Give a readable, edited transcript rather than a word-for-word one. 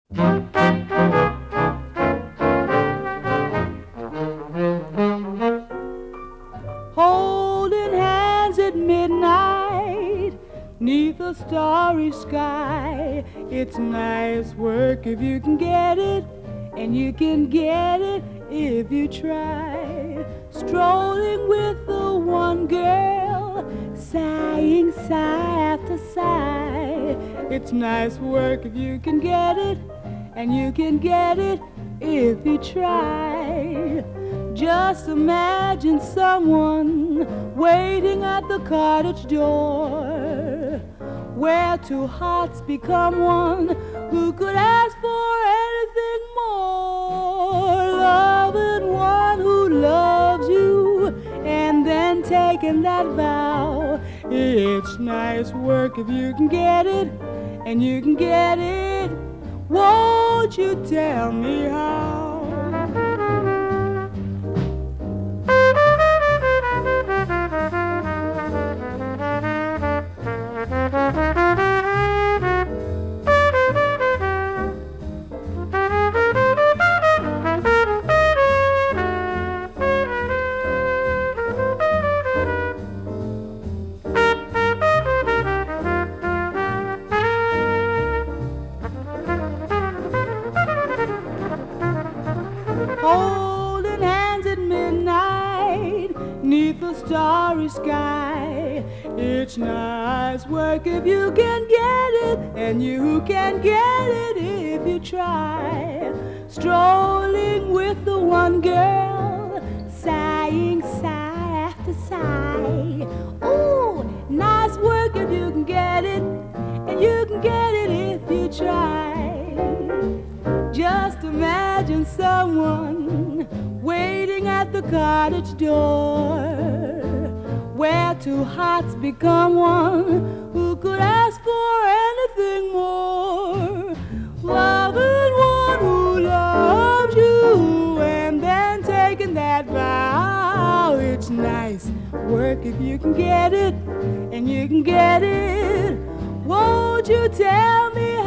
Holding hands at midnight, 'neath a starry sky. It's nice work if you can get it, and you can get it if you try. Strolling with the one girl, sighing sigh after sigh. It's nice work if you can get it, and you can get it if you try. Just imagine someone waiting at the cottage door, where two hearts become one. Who could ask for anything more? Loving one who loves you, and then taking that vow. It's nice work if you can get it, and you can get it. Won't you tell me how? Holding hands at midnight, 'neath the starry sky. It's nice work if you can get it, and you can get it if you try. Strolling with the one girl, sighing sigh after sigh. Ooh, nice work if you can get it, and you can get it if you try. Just imagine someone waiting at the cottage door, where two hearts become one. Who could ask for anything more? Loving one who loves you, and then taking that vow. It's nice work if you can get it, and you can get it. Won't you tell me